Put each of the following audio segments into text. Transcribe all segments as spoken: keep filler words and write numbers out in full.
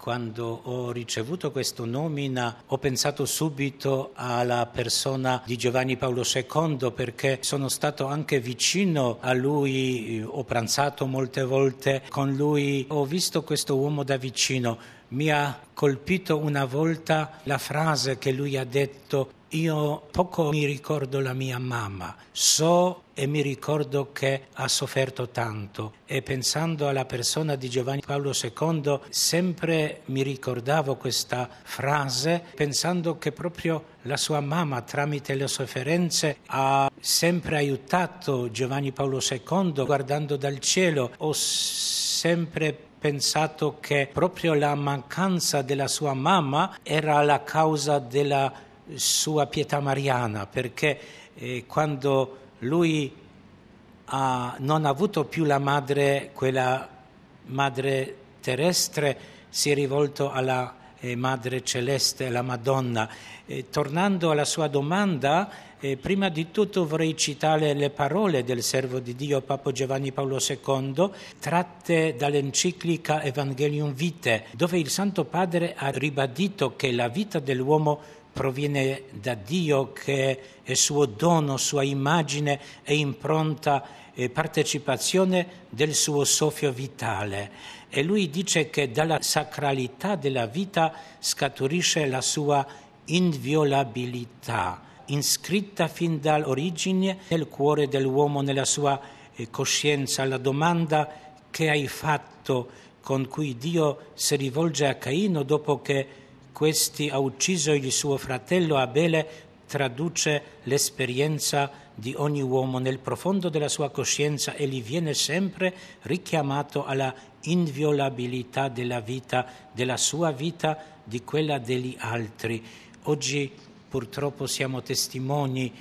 Quando ho ricevuto questa nomina ho pensato subito alla persona di Giovanni Paolo secondo, perché sono stato anche vicino a lui, ho pranzato molte volte con lui, ho visto questo uomo da vicino. Mi ha colpito una volta la frase che lui ha detto: io poco mi ricordo la mia mamma, so e mi ricordo che ha sofferto tanto. E pensando alla persona di Giovanni Paolo secondo, sempre mi ricordavo questa frase, pensando che proprio la sua mamma, tramite le sofferenze, ha sempre aiutato Giovanni Paolo secondo, guardando dal cielo. Ho sempre pensato che proprio la mancanza della sua mamma era la causa della sua pietà mariana, perché eh, quando lui ha, non ha avuto più la madre, quella madre terrestre, si è rivolto alla eh, madre celeste, alla Madonna. Eh, tornando alla sua domanda, eh, prima di tutto vorrei citare le parole del servo di Dio Papa Giovanni Paolo secondo, tratte dall'enciclica Evangelium Vitae, dove il Santo Padre ha ribadito che la vita dell'uomo proviene da Dio, che è suo dono, sua immagine e impronta e partecipazione del suo soffio vitale. E lui dice che dalla sacralità della vita scaturisce la sua inviolabilità, iscritta fin dall'origine nel cuore dell'uomo, nella sua coscienza. La domanda che hai fatto, con cui Dio si rivolge a Caino dopo che questi ha ucciso il suo fratello Abele, traduce l'esperienza di ogni uomo nel profondo della sua coscienza e gli viene sempre richiamato alla inviolabilità della vita, della sua vita, di quella degli altri. Oggi purtroppo siamo testimoni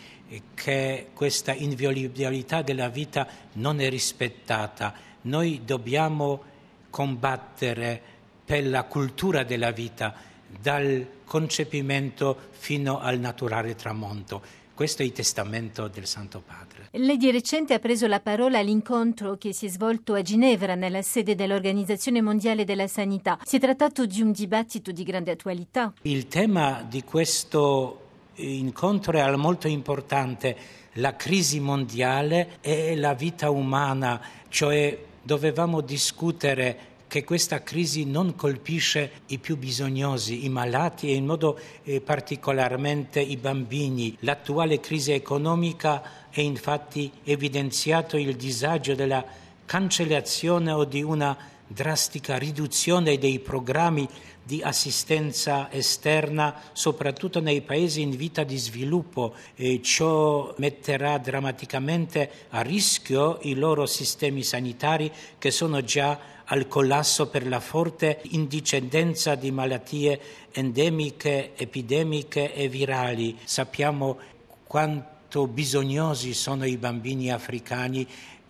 che questa inviolabilità della vita non è rispettata. Noi dobbiamo combattere per la cultura della vita, dal concepimento fino al naturale tramonto. Questo è il testamento del Santo Padre. Lei di recente ha preso la parola all'incontro che si è svolto a Ginevra nella sede dell'Organizzazione Mondiale della Sanità. Si è trattato di un dibattito di grande attualità. Il tema di questo incontro è molto importante: la crisi mondiale e la vita umana, cioè dovevamo discutere che questa crisi non colpisce i più bisognosi, i malati e in modo eh, particolarmente i bambini. L'attuale crisi economica ha infatti evidenziato il disagio della cancellazione o di una drastica riduzione dei programmi di assistenza esterna, soprattutto nei paesi in via di sviluppo, e ciò metterà drammaticamente a rischio i loro sistemi sanitari, che sono già al collasso per la forte incidenza di malattie endemiche, epidemiche e virali. Sappiamo quanto bisognosi sono i bambini africani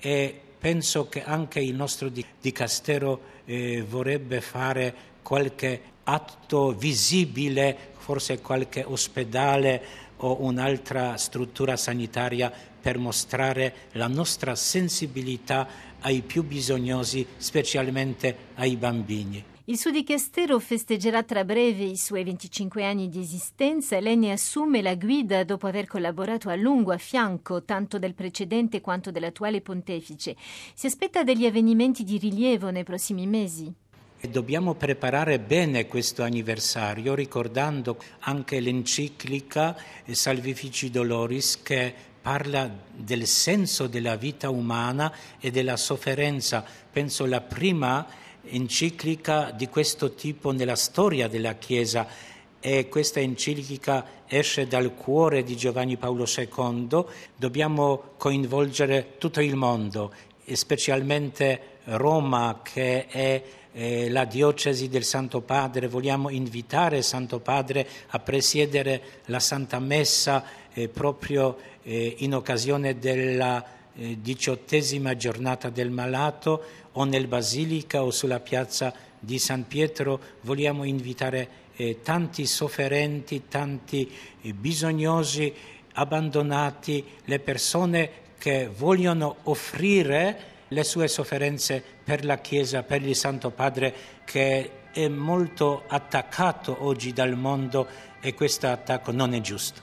e penso che anche il nostro dicastero eh, vorrebbe fare qualche atto visibile, forse qualche ospedale o un'altra struttura sanitaria, per mostrare la nostra sensibilità ai più bisognosi, specialmente ai bambini. Il suo dicastero festeggerà tra breve i suoi venticinque anni di esistenza e lei ne assume la guida dopo aver collaborato a lungo a fianco tanto del precedente quanto dell'attuale pontefice. Si aspetta degli avvenimenti di rilievo nei prossimi mesi? Dobbiamo preparare bene questo anniversario, ricordando anche l'enciclica Salvifici Doloris, che parla del senso della vita umana e della sofferenza. Penso la prima enciclica di questo tipo nella storia della Chiesa, e questa enciclica esce dal cuore di Giovanni Paolo secondo. Dobbiamo coinvolgere tutto il mondo, e specialmente Roma, che è eh, la diocesi del Santo Padre. Vogliamo invitare il Santo Padre a presiedere la Santa Messa eh, proprio eh, in occasione della eh, diciottesima giornata del malato, o nel Basilica o sulla piazza di San Pietro. Vogliamo invitare eh, tanti sofferenti, tanti eh, bisognosi, abbandonati, le persone che vogliono offrire le sue sofferenze per la Chiesa, per il Santo Padre, che è molto attaccato oggi dal mondo e questo attacco non è giusto.